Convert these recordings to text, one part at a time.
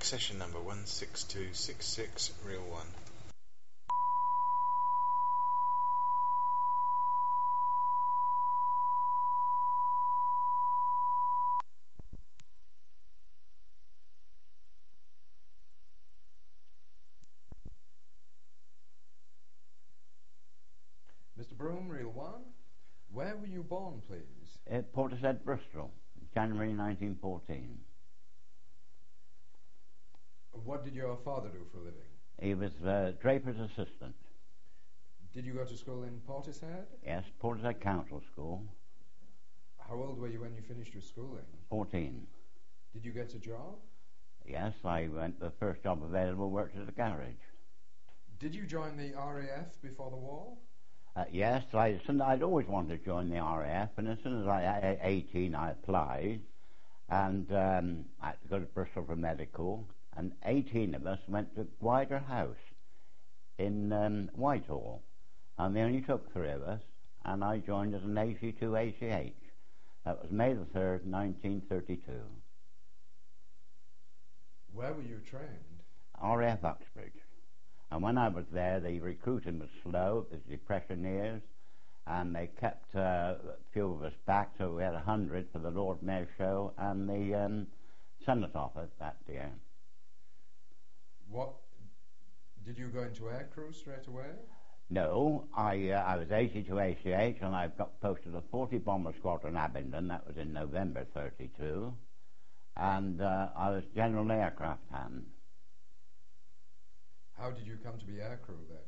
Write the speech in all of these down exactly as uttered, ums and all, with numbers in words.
session number one six two six six, reel one. Mister Broom, reel one. Where were you born, please? At Portishead, Bristol, January nineteen fourteen. What did your father do for a living? He was uh, draper's assistant. Did you go to school in Portishead? Yes, Portishead Council School. How old were you when you finished your schooling? fourteen. Did you get a job? Yes, I went the first job available, worked at a garage. Did you join the R A F before the war? Uh, yes, I, I'd always wanted to join the R A F, and as soon as I was eighteen, I applied, and um, I had to go to Bristol for medical, and eighteen of us went to Gwyder House in um, Whitehall, and they only took three of us, and I joined as an A C two A C H. That was May the third, nineteen thirty-two. Where were you trained? R A F Uxbridge. And when I was there, the recruiting was slow, it was depression years, and they kept uh, a few of us back, so we had a hundred for the Lord Mayor show and the um, Senate office that year. What, did you go into aircrew straight away? No, I uh, I was A C two A C H, and I got posted to forty Bomber Squadron Abingdon, that was in November thirty-two, and uh, I was General Aircraft Hand. How did you come to be aircrew then?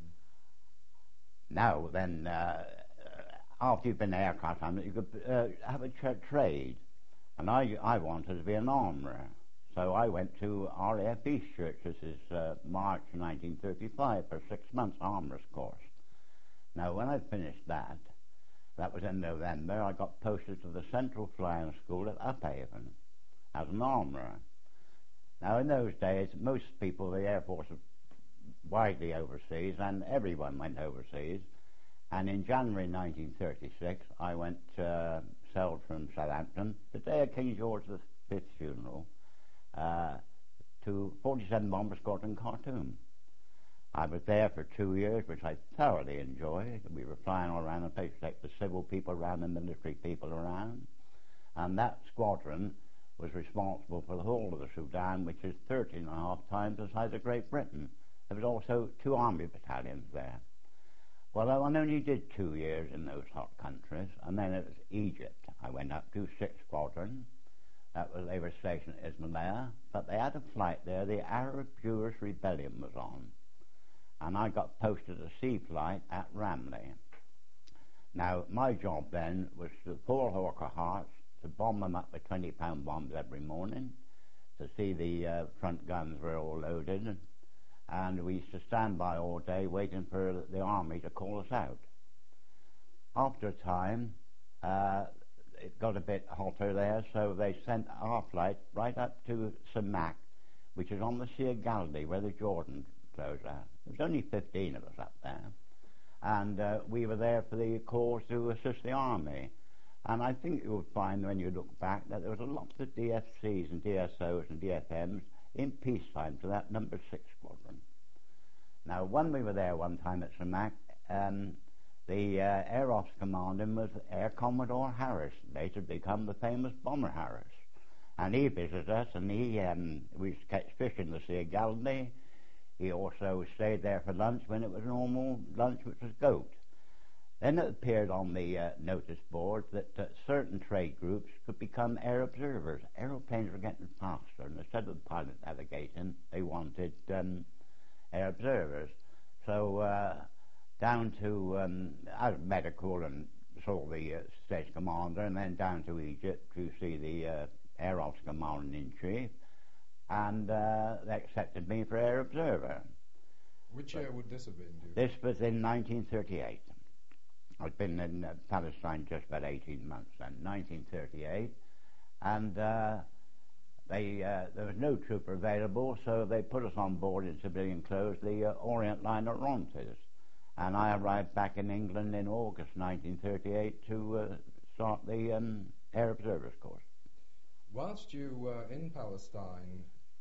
Now then, uh, after you've been aircraft hand, you could uh, have a tra- trade, and I I wanted to be an armourer, so I went to R A F East Church. This is uh, March nineteen thirty-five for six months armourer's course. Now when I finished that, that was in November, I got posted to the Central Flying School at Uphaven as an armourer. Now in those days, most people, the Air Force was widely overseas, and everyone went overseas. And in January nineteen thirty-six, I went uh, sailed from Southampton, the day of King George the Fifth's funeral, uh, to forty-seven Bomber Squadron Khartoum. I was there for two years, which I thoroughly enjoyed. We were flying all around the place to take the civil people around, the military people around, and that squadron was responsible for the whole of the Sudan, which is thirteen and a half times the size of Great Britain. There was also two army battalions there. Well, I only did two years in those hot countries, and then it was Egypt. I went up to sixth Squadron. That was, they were stationed at Ismailia, but they had a flight there. The Arab Jewish Rebellion was on, and I got posted a sea flight at Ramley. Now, my job then was to pull Hawker Harts, to bomb them up with twenty pound bombs every morning, to see the uh, front guns were all loaded, and we used to stand by all day waiting for the army to call us out. After a time, uh, it got a bit hotter there, so they sent our flight right up to Samak, which is on the Sea of Galilee, where the Jordan flows out. There was only fifteen of us up there, and uh, we were there for the cause to assist the army. And I think you would find, when you look back, that there was a lot of D F Cs and D S Os and D F Ms in peacetime to that number six squadron. Now, when we were there one time at Samak, um, the uh, Air Office commanding was Air Commodore Harris, later become the famous Bomber Harris. And he visited us, and he um, we used to catch fish in the Sea of Galilee. He also stayed there for lunch when it was normal lunch, which was goat. Then it appeared on the uh, notice board that uh, certain trade groups could become air observers. Aeroplanes were getting faster, and instead of the pilot navigating, they wanted um, air observers. So uh, down to um, out of medical and saw the uh, station commander, and then down to Egypt to see the uh, Air Office Commander-in-Chief, and uh, they accepted me for air observer. Which year would this have been? This was in nineteen thirty-eight. I'd been in uh, Palestine just about eighteen months then, nineteen thirty-eight, and uh, they uh, there was no trooper available, so they put us on board in civilian clothes, the uh, Orient Line Orontes, and I arrived back in England in August nineteen thirty-eight to uh, start the um, Air Observers course. Whilst you were in Palestine,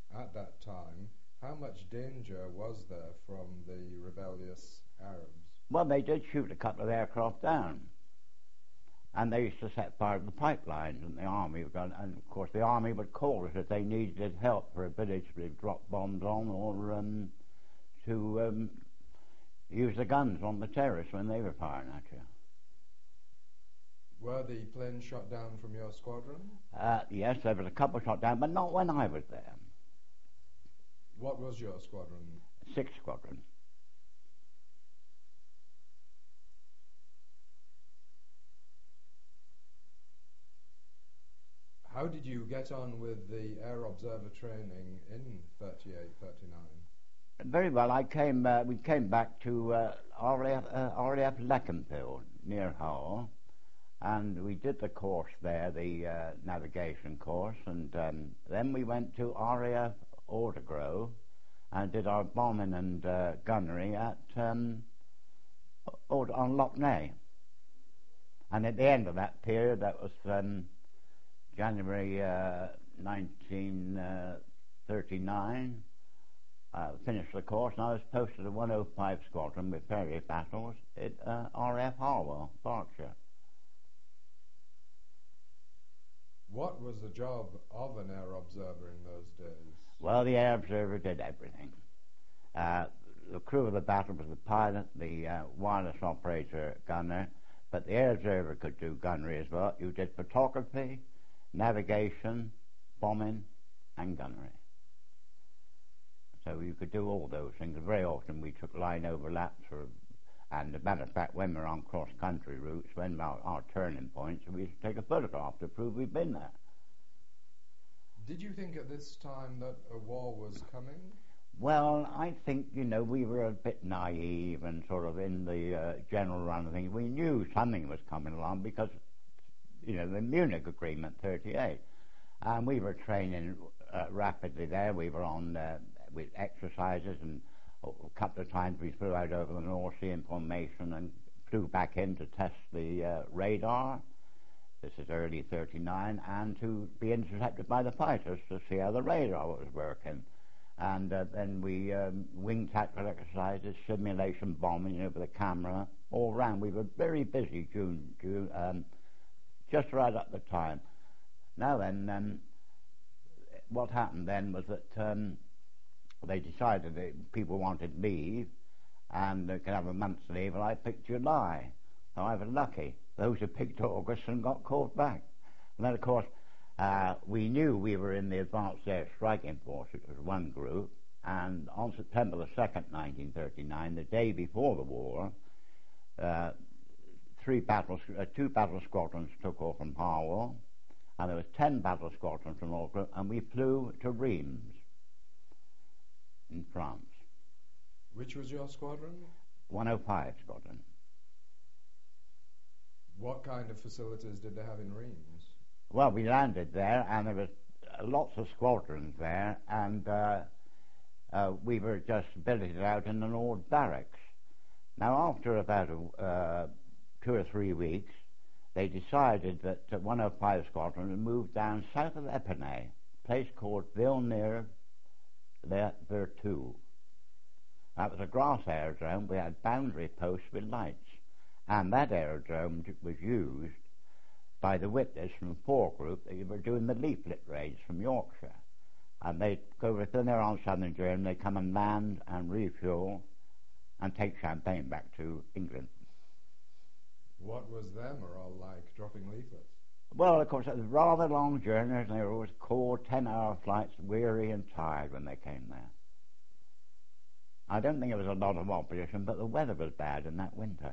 at that time, how much danger was there from the rebellious Arabs? Well, they did shoot a couple of aircraft down. And they used to set fire to the pipelines, and the army would go, and of course the army would call us if they needed help for a village to drop bombs on, or um, to um, use the guns on the terrorists when they were firing at you. Were the planes shot down from your squadron? Uh, yes, there was a couple shot down, but not when I was there. What was your squadron? Sixth Squadron. How did you get on with the air observer training in thirty-eight, thirty-nine? Very well. I came. Uh, we came back to uh, R A F, uh, R A F Leconfield near Hull, and we did the course there, the uh, navigation course, and um, then we went to R A F Aldergrove and did our bombing and uh, gunnery at um, Ord- on Loch Ney. And at the end of that period, that was um, January uh, nineteen thirty-nine. Uh, finished the course, and I was posted to one oh five Squadron with various battles at uh, R A F Harwell, Berkshire. What was the job of an air observer in those days? Well, the air observer did everything. Uh, the crew of the battle was the pilot, the uh, wireless operator, gunner, but the air observer could do gunnery as well. You did photography, navigation, bombing, and gunnery. So you could do all those things. Very often we took line overlaps, or, and as a matter of fact, when we were on cross-country routes, when our, our turning points, we used to take a photograph to prove we'd been there. Did you think at this time that a war was coming? Well, I think, you know, we were a bit naive and sort of in the uh, general run of things. We knew something was coming along because, you know, the Munich Agreement, thirty-eight. And we were training uh, rapidly there. We were on uh, with exercises, and a couple of times we flew out over the North Sea in formation and flew back in to test the uh, radar. This is early thirty-nine, and to be intercepted by the fighters to see how the radar was working. And uh, then we um, wing tactical exercises, simulation bombing, you know, with the camera, all round. We were very busy June, June um, just right at the time. Now then, um, what happened then was that um, they decided that people wanted leave, and they could have a month's leave, and I picked July. So I was lucky. Those who picked August and got caught back. And then, of course, uh, we knew we were in the Advanced Air Striking Force, which was one group, and on September the second, nineteen thirty-nine, the day before the war, uh, three battle, uh, two battle squadrons took off from Harwell, and there was ten battle squadrons from all groups, and we flew to Reims in France. Which was your squadron? one oh five Squadron. What kind of facilities did they have in Reims? Well, we landed there, and there was uh, lots of squadrons there, and uh, uh, we were just billeted out in an old barracks. Now, after about a, uh, two or three weeks, they decided that uh, one oh five Squadron had moved down south of Epernay, a place called Villeneuve-les-Vertus. That was a grass aerodrome. We had boundary posts with lights. And that aerodrome was used by the Whitleys from the Four Group. They were doing the leaflet raids from Yorkshire. And they'd go within there on southern Germany, they'd come and land and refuel and take champagne back to England. What was their morale like, dropping leaflets? Well, of course, it was rather long journeys, and they were always cold, ten-hour flights, weary and tired when they came there. I don't think it was a lot of opposition, but the weather was bad in that winter.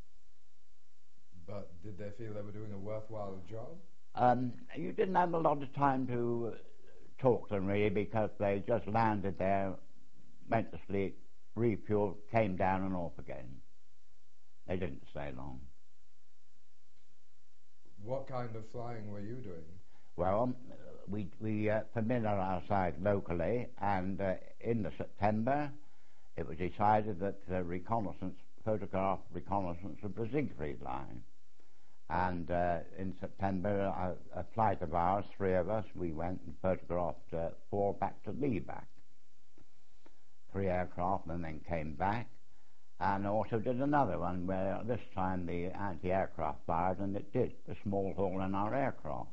But did they feel they were doing a worthwhile job? Um, you didn't have a lot of time to talk to them, really, because they just landed there, went to sleep, refueled, came down and off again. They didn't stay long. What kind of flying were you doing? Well, we we uh, familiarized ourselves locally, and uh, in the September, it was decided that the reconnaissance, photograph reconnaissance of the Siegfried Line. And uh, in September, a, a flight of ours, three of us, we went and photographed uh, four back to Leeback. Three aircraft, and then came back. And also did another one where this time the anti-aircraft fired, and it did a small hole in our aircraft.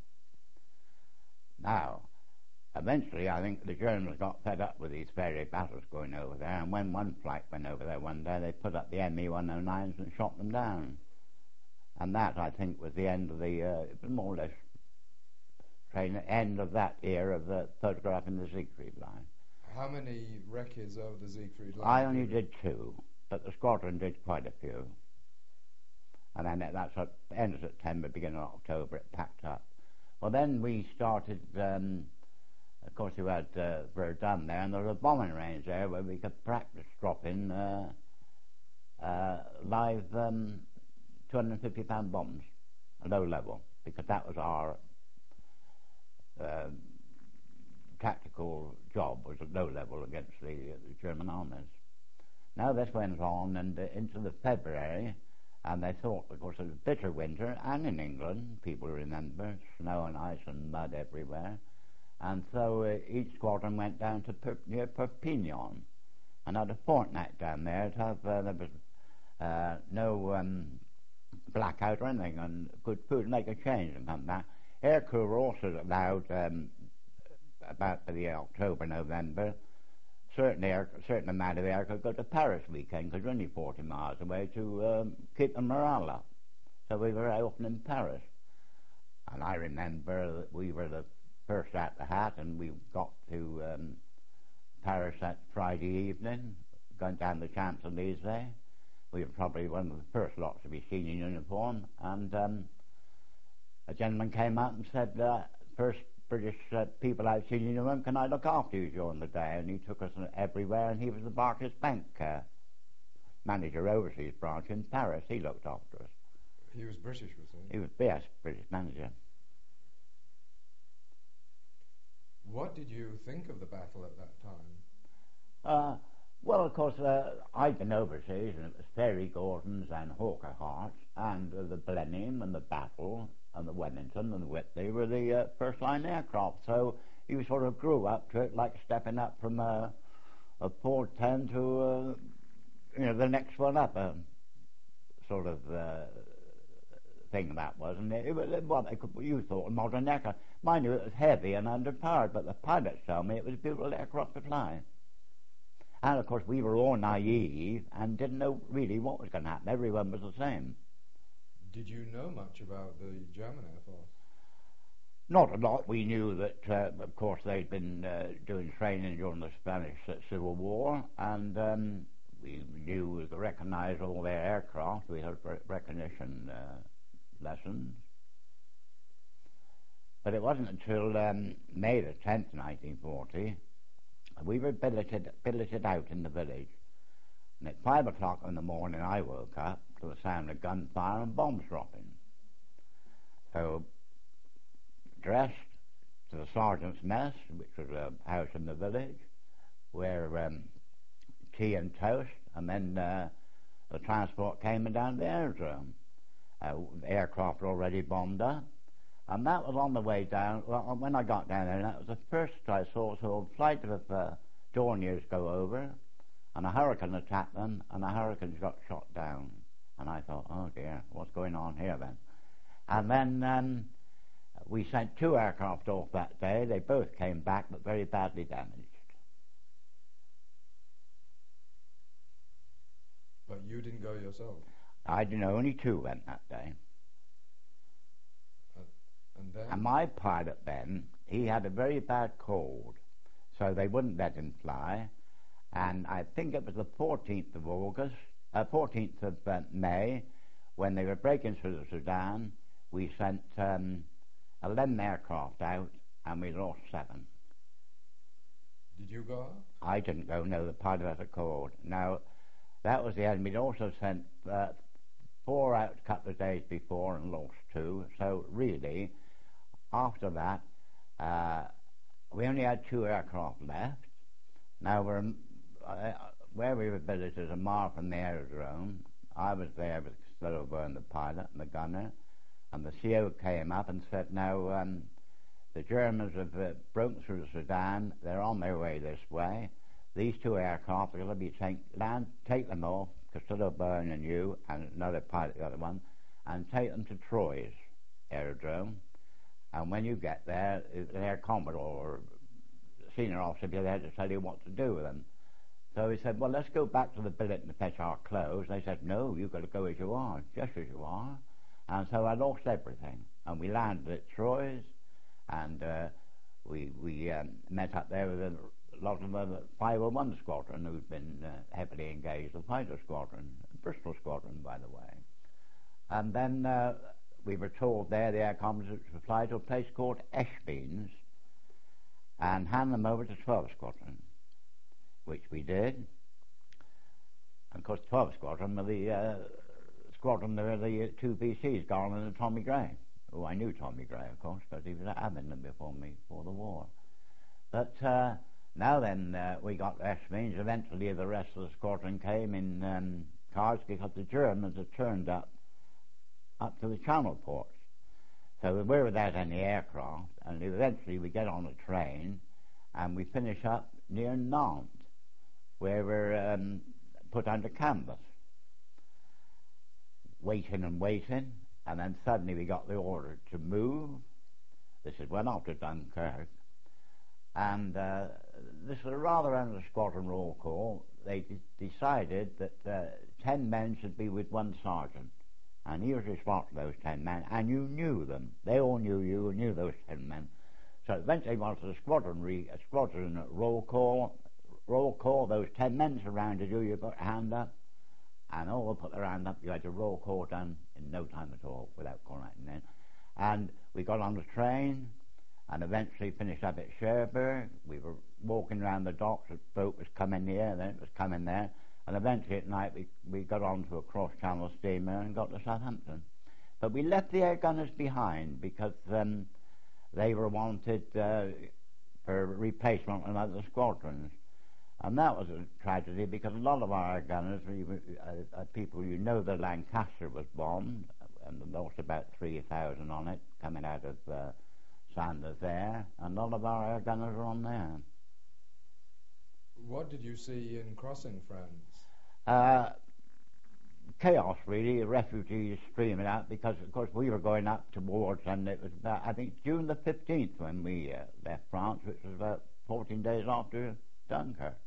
Now, eventually, I think the Germans got fed up with these ferry battles going over there, and when one flight went over there one day, they put up the M E one oh nines and shot them down. And that, I think, was the end of the, uh, it was more or less, train, end of that era of the photographing the Siegfried line. How many recces over the Siegfried line? I only did two, but the squadron did quite a few. And then that's at the end of September, beginning of October, it packed up. Well, then we started, um, of course, we had uh, Verdun there, and there was a bombing range there where we could practice dropping uh, uh, live um, two hundred fifty pound bombs, low level, because that was our uh, tactical job, was at low level against the, uh, the German armies. Now this went on and uh, into the February, and they thought, of course, it was bitter winter, and in England, people remember, snow and ice and mud everywhere, and so uh, each squadron went down to per- near Perpignan, and had a fortnight down there to have, uh, there was uh, no um, blackout or anything, and good food, and they could change and come back. Aircrew were also allowed, um, about the October, November, certain air, certain amount of air could go to Paris weekend, because we're only forty miles away, to um, keep the morale up. So we were often in Paris. And I remember that we were the first at the hat, and we got to um, Paris that Friday evening, going down the Champs-Élysées. We were probably one of the first lots to be seen in uniform, and um, a gentleman came out and said, uh, first British uh, people I've seen in uniform, can I look after you during the day? And he took us everywhere, and he was the Barclays Bank uh, manager, overseas branch in Paris. He looked after us. He was British, was he? He was, yes, British manager. What did you think of the battle at that time? Uh, well, of course, uh, I'd been overseas, and it was Ferry Gordons and Hawker Harts, and uh, the Blenheim and the Battle and the Wellington and the Whitley were the uh, first-line aircraft. So you sort of grew up to it, like stepping up from uh, a Ford ten to, uh, you know, the next one up, a sort of uh, thing that was. And it, it was what they could, you thought, a modern aircraft. Mind you, it was heavy and underpowered, but the pilots told me it was a beautiful aircraft to fly. And, of course, we were all naive and didn't know really what was going to happen. Everyone was the same. Did you know much about the German Air Force? Not a lot. We knew that, uh, of course, they'd been uh, doing training during the Spanish uh, Civil War, and um, we knew we could recognize all their aircraft. We had re- recognition uh, lessons. But it wasn't until um, May the tenth, nineteen forty, we were billeted, billeted out in the village. And at five o'clock in the morning, I woke up to the sound of gunfire and bombs dropping. So, dressed to the sergeant's mess, which was a house in the village, where um, tea and toast, and then uh, the transport came in down the aerodrome. Uh, the aircraft were already bombed up, and that was on the way down. Well, when I got down there, that was the first I saw so a flight of uh, Dorniers go over, and a Hurricane attacked them, and the Hurricanes got shot down. And I thought, oh dear, what's going on here then? And then um, we sent two aircraft off that day. They both came back, but very badly damaged. But you didn't go yourself? I didn't know, only two went that day. Uh, and then? And my pilot then, he had a very bad cold, so they wouldn't let him fly. And I think it was the fourteenth of August, uh, fourteenth of uh, May, when they were breaking through the Sudan, we sent um, eleven aircraft out, and we lost seven. Did you go out? I didn't go, no, the pilot had a cold. Now, that was the end. We'd also sent uh, four out a couple of days before and lost two. So really, after that, uh, we only had two aircraft left. Now, we're, uh, where we were billeted is a mile from the aerodrome. I was there with Slover and the pilot and the gunner. and the C O came up and said, now, um, the Germans have uh, broken through the Sudan, they're on their way this way. These two aircraft are going to be take, land, take them off, Costello Bowen and you, and another pilot, the other one, and take them to Troyes aerodrome. And when you get there, the Air Commodore or senior officer will be there to tell you what to do with them. So he said, well, let's go back to the billet and fetch our clothes. They said, no, you've got to go as you are, just as you are. And so I lost everything. And we landed at Troyes, and uh, we we um, met up there with a lot of the five oh one Squadron, who'd been uh, heavily engaged, the Fighter Squadron, Bristol Squadron, by the way. And then uh, we were told there the air commanders would fly to a place called Eschbeins and hand them over to twelve Squadron, which we did. And of course, twelve Squadron were the uh, squadron, there were the two B Cs, Garland and Tommy Gray. Oh, I knew Tommy Gray, of course, because he was at Abingdon before me, before the war. But uh, now then, uh, we got Eschbeins. Eventually, the rest of the squadron came in um, cars because the Germans had turned up up to the Channel ports. So we were without any aircraft, and eventually we get on a train, and we finish up near Nantes, where we're um, put under canvas, waiting and waiting, and then suddenly we got the order to move. This is well after Dunkirk, and uh, this was rather under squadron roll call. They d- decided that uh, ten men should be with one sergeant, and he was responsible for those ten men, and you knew them. They all knew you, knew those ten men. So eventually, once the squadron re- a squadron roll call, roll call, those ten men surrounded you. You put your hand up, and all put their hand up. You had your roll call done in no time at all, without calling it in. And we got on the train, and eventually finished up at Cherbourg. We were walking around the docks. The boat was coming here, then it was coming there. And eventually at night we, we got onto a cross-channel steamer and got to Southampton. But we left the air gunners behind because um, they were wanted uh, for replacement on other squadrons. And that was a tragedy because a lot of our gunners, we were, uh, uh, people, you know, the Lancaster was bombed, and there lost about three thousand on it coming out of uh, Sanders there, and a lot of our air gunners were on there. What did you see in crossing France? Uh, chaos, really, refugees streaming out because, of course, we were going up towards, and it was about, I think, June the fifteenth when we uh, left France, which was about fourteen days after Dunkirk.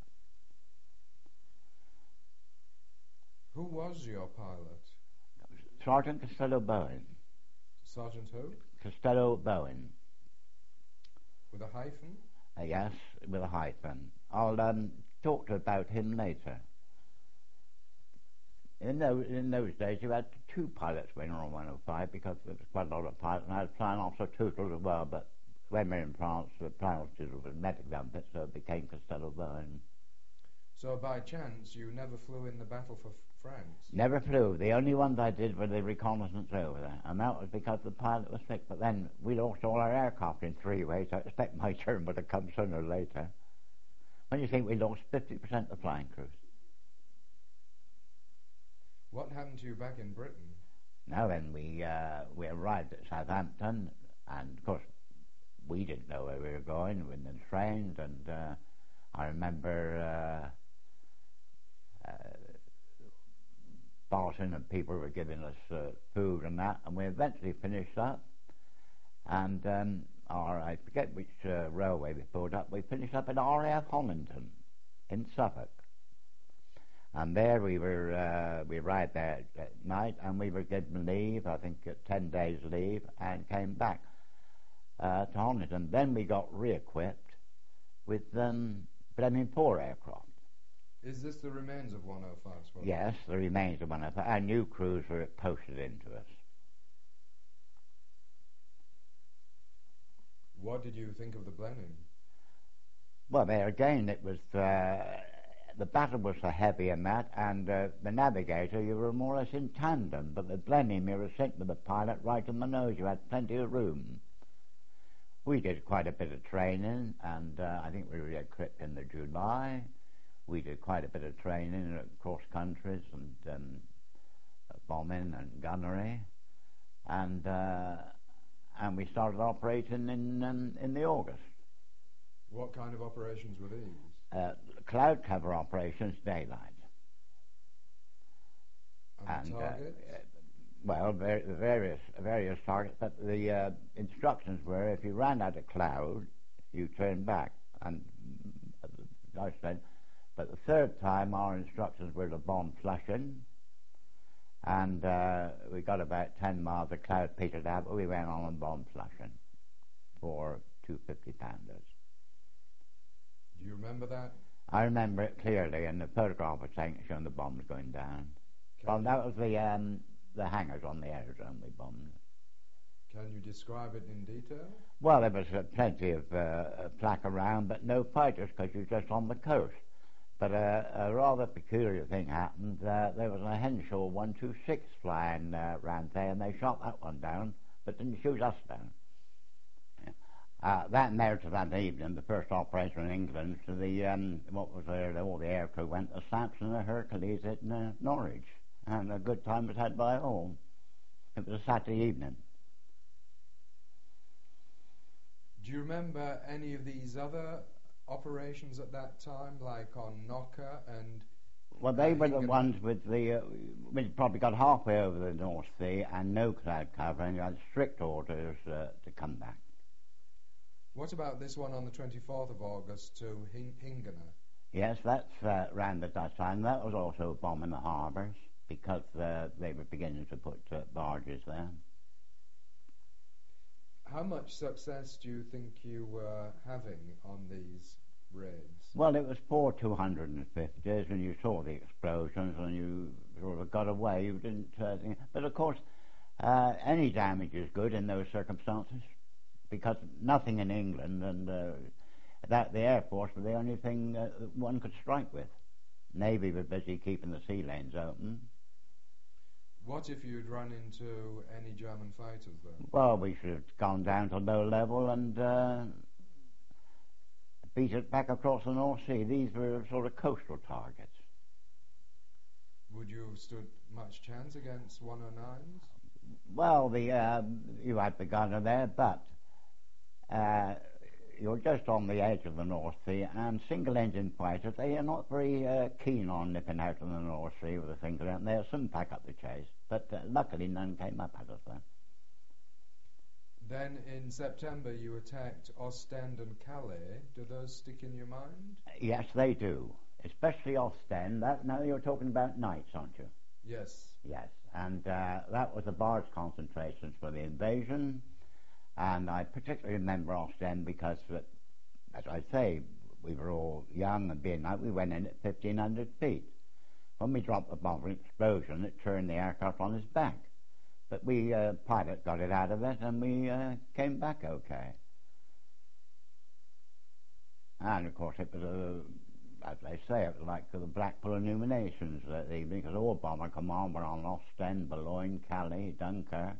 Who was your pilot? Sergeant Costello Bowen. Sergeant who? Costello Bowen. With a hyphen? Uh, yes, with a hyphen. I'll um, talk to about him later. In those, in those days, you had two pilots when you were on one oh five because there was quite a lot of pilots, and I was flying Officer Tootle as well, but when we were in France, the flying Officer Tootle was medic trumpet, so it became Costello Bowen. So by chance, you never flew in the battle for France? Never flew. The only ones I did were the reconnaissance over there, and that was because the pilot was sick. But then we lost all our aircraft in three ways. I expect my turn would have come sooner or later. When you think we lost fifty percent of the flying crews. What happened to you back in Britain? Now then, we uh, we arrived at Southampton, and of course we didn't know where we were going. We were in the trains, and uh, I remember uh, uh, Barton and people were giving us uh, food and that, and we eventually finished up. And um, our, I forget which uh, railway we pulled up. We finished up at R A F Hollington in Suffolk. And there we were, uh, we arrived there at night, and we were given leave, I think uh, ten days leave, and came back uh, to Hollington. Then we got re-equipped with um, Fleming four aircraft. Is this the remains of one oh five Squadron? Yes, the remains of one oh five. Our new crews were posted into us. What did you think of the Blenheim? Well, there again, it was... Uh, the battle was so heavy and that, and uh, the navigator, you were more or less in tandem, but the Blenheim, you were sitting with the pilot right in the nose. You had plenty of room. We did quite a bit of training, and uh, I think we were equipped in the July. We did quite a bit of training across countries and um, bombing and gunnery. and uh, and we started operating in um, in the August. What kind of operations were these? Uh, cloud cover operations, daylight. And, And, targets? Uh, well, var- various various targets, but the uh, instructions were if you ran out of cloud, you turned back. And uh, I said, but the third time our instructions were to bomb Flushing, and uh, we got about ten miles of cloud petered out, but we went on and bombed Flushing for two fifty pounders. Do you remember that? I remember it clearly, and the photograph was taken showing the bombs going down. Can Well, you, that was the um, the hangars on the aerodrome we bombed. Can you describe it in detail? Well, there was uh, plenty of uh, flak around, but no fighters because you're just on the coast. But uh, a rather peculiar thing happened. Uh, there was a Henshaw one two six flying uh, round there, and they shot that one down, but didn't shoot us down. Yeah. Uh, that and there to that evening, the first operation in England, to the um, what was there? All the aircrew went to Samson and the Hercules at uh, Norwich, and a good time was had by all. It was a Saturday evening. Do you remember any of these other operations at that time, like on Knocker and... Well, they uh, were the England? ones with the, uh, we probably got halfway over the North Sea and no cloud cover, and you had strict orders uh, to come back. What about this one on the twenty-fourth of August to Hing- Hingana? Yes, that's uh, round at that time. That was also bombing the harbours because uh, they were beginning to put uh, barges there. How much success do you think you were having on these raids? Well, it was four two hundred fifties, and you saw the explosions, and you sort of got away. You didn't, uh, think- but of course, uh, any damage is good in those circumstances, because nothing in England and uh, that the Air Force were the only thing uh, that one could strike with. Navy were busy keeping the sea lanes open. What if you'd run into any German fighters then? Well, we should have gone down to low level and uh, beat it back across the North Sea. These were sort of coastal targets. Would you have stood much chance against one oh nines? Well, the uh, you had the gunner there, but uh, you're just on the edge of the North Sea, and single-engine fighters, they are not very uh, keen on nipping out of the North Sea with a single engine. They'll soon pack up the chase, but uh, luckily none came up at us then. Then in September you attacked Ostend and Calais. Do those stick in your mind? Yes, they do, especially Ostend. That, now you're talking about nights, aren't you? Yes. Yes, and uh, that was the barge concentrations for the invasion, and I particularly remember Ostend because, uh, as I say, we were all young and being out, we went in at fifteen hundred feet. When we dropped the bomb, an explosion, it turned the aircraft on its back. But we, uh, pilot got it out of it, and we uh, came back okay. And of course it was a, as they say, it was like the Blackpool Illuminations that evening, because all bomber command were on Ostend, Boulogne, Calais, Dunkirk.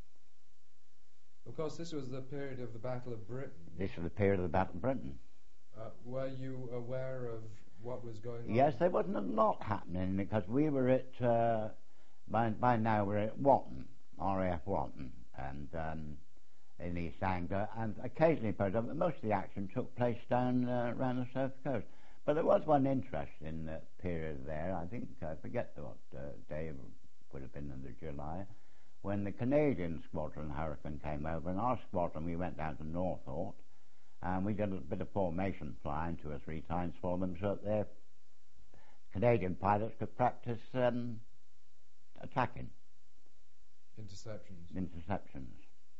Of course, this was the period of the Battle of Britain. This was the period of the Battle of Britain. Uh, were you aware of what was going on? Yes, there wasn't a lot happening because we were at, uh, by, by now we're at Watton, R A F Watton, and um, in East Anglia, and occasionally, but most of the action took place down uh, around the south coast. But there was one interesting uh, period there, I think, I forget what uh, day, would have been in the July, when the Canadian squadron Hurricane came over, and our squadron, we went down to Northolt, and we did a bit of formation flying two or three times for them so that their Canadian pilots could practice um, attacking. Interceptions. Interceptions.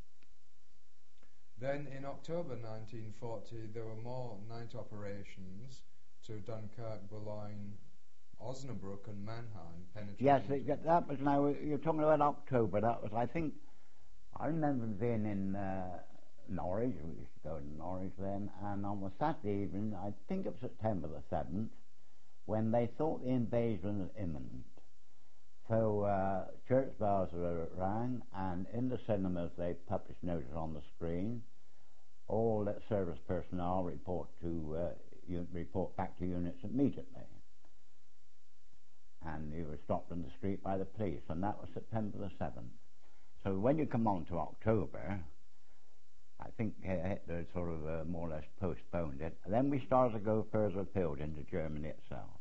Then in October nineteen forty, there were more night operations to Dunkirk, Boulogne, Osnabrück and Mannheim, penetrating. Yes, it, that was now, you're talking about October, that was, I think, I remember being in uh, Norwich, we used to go to Norwich then, and on the Saturday evening, I think it was September the seventh, when they thought the invasion was imminent. So uh, church bells were rang, and in the cinemas they published notice on the screen. All the service personnel report to uh, u- report back to units immediately. And you were stopped in the street by the police, and that was September the seventh. So when you come on to October, I think Hitler sort of uh, more or less postponed it. And then we started to go further afield into Germany itself.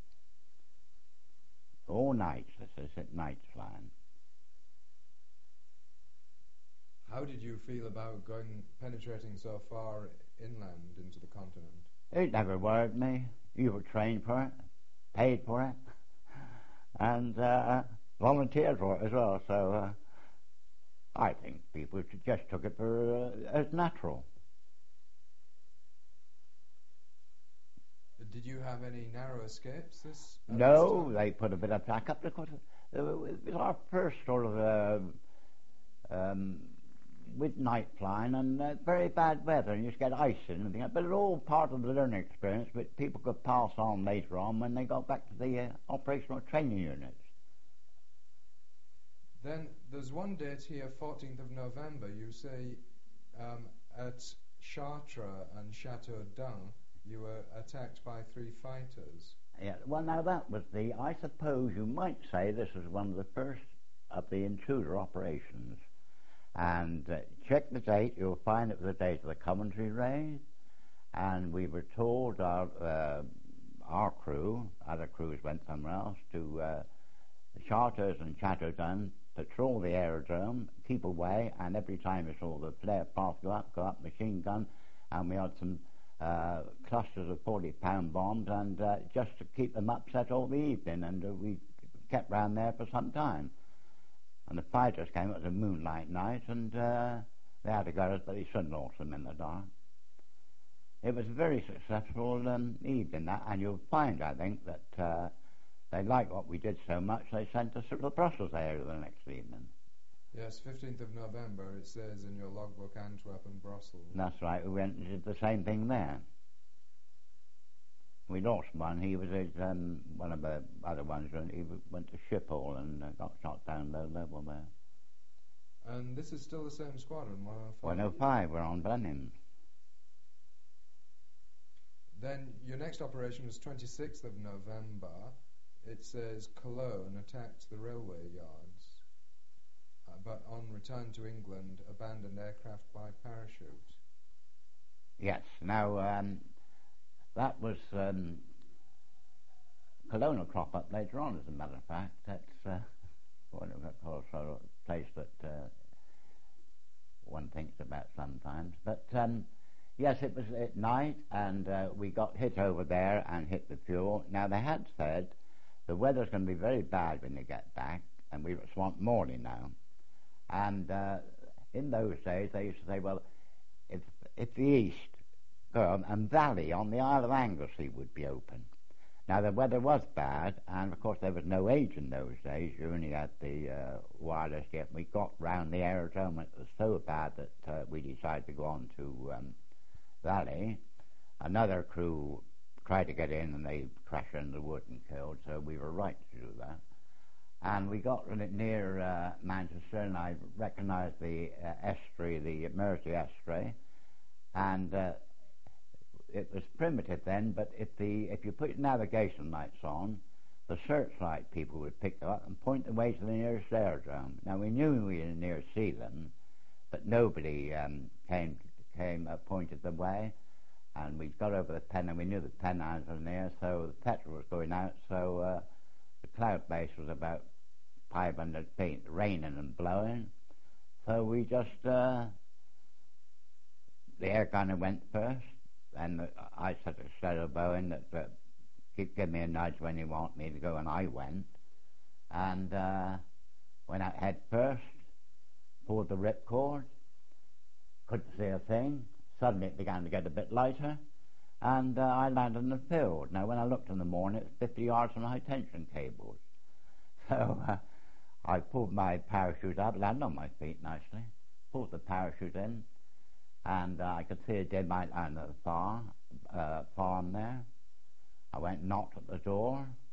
All nights, this is at night flying. How did you feel about going, penetrating so far inland into the continent? It never worried me. You were trained for it, paid for it, and uh, volunteered for it as well. So uh, I think people just took it for uh, as natural. Did you have any narrow escapes? This at No, this time? they put a bit of backup because it was our first sort of uh, um, with night flying and uh, very bad weather, and you just get ice and everything. But it's all part of the learning experience, but people could pass on later on when they got back to the uh, operational training units. Then there's one date here, fourteenth of November. You say um, at Chartres and Chateau d'Un, you were attacked by three fighters. Yeah, well, now that was the, I suppose you might say this was one of the first of the intruder operations. And uh, check the date, you'll find it was the date of the Coventry raid. And we were told, our, uh, our crew, other crews went somewhere else, to uh, Chartres and Chateau d'Un, patrol the aerodrome, keep away, and every time we saw the flare path go up, go up, machine gun, and we had some uh, clusters of forty pound bombs, and uh, just to keep them upset all the evening, and uh, we kept round there for some time. And the fighters came, it was a moonlight night, and uh, they had to get us, but they shouldn't have lost them in the dark. It was a very successful um, evening, that, and you'll find, I think, that uh, they liked what we did so much, they sent us to the Brussels area the next evening. Yes, fifteenth of November, it says in your logbook, Antwerp and Brussels. That's right, we went and did the same thing there. We lost one, he was at, um, one of the other ones, and he went to Schiphol and uh, got shot down low level there. And this is still the same squadron, one oh five? one oh five, we're on Blenheim. Then your next operation was twenty-sixth of November. It says Cologne attacked the railway yards, uh, but on return to England, abandoned aircraft by parachute. Yes, now um, that was um, Cologne will crop up later on, as a matter of fact. That's uh, one of the place that uh, one thinks about sometimes. But um, yes, it was at night, and uh, we got hit over there and hit the fuel. Now they had said the weather's going to be very bad when they get back, and we were Swamp Morley now. And uh, in those days, they used to say, well, if if the east um, and valley on the Isle of Anglesey would be open. Now the weather was bad, and of course there was no age in those days. You only had the uh, wireless yet. We got round the aerodrome, and it was so bad that uh, we decided to go on to um, valley. Another crew tried to get in, and they crashed into the wood and killed, so we were right to do that. And we got near uh, Manchester, and I recognised the uh, estuary, the Mersey estuary, and uh, it was primitive then, but if the if you put navigation lights on, the searchlight people would pick them up and point the way to the nearest aerodrome. Now we knew we were near Sealand, but nobody um, came came uh, pointed the way. And we got over the Pen, and we knew the Pennines was near, so the petrol was going out, so uh, the cloud base was about five hundred feet, raining and blowing. So we just, uh, the air gunner went first, and the, I said to Shadow Bowen that, that give, give me a nudge when you want me to go, and I went. And uh, went out head first, pulled the ripcord, couldn't see a thing. Suddenly it began to get a bit lighter, and uh, I landed in the field. Now, when I looked in the morning, it was fifty yards from high tension cables. So uh, I pulled my parachute up, landed on my feet nicely, pulled the parachute in, and uh, I could see a dim outline of the far, uh, farm there. I went and knocked at the door,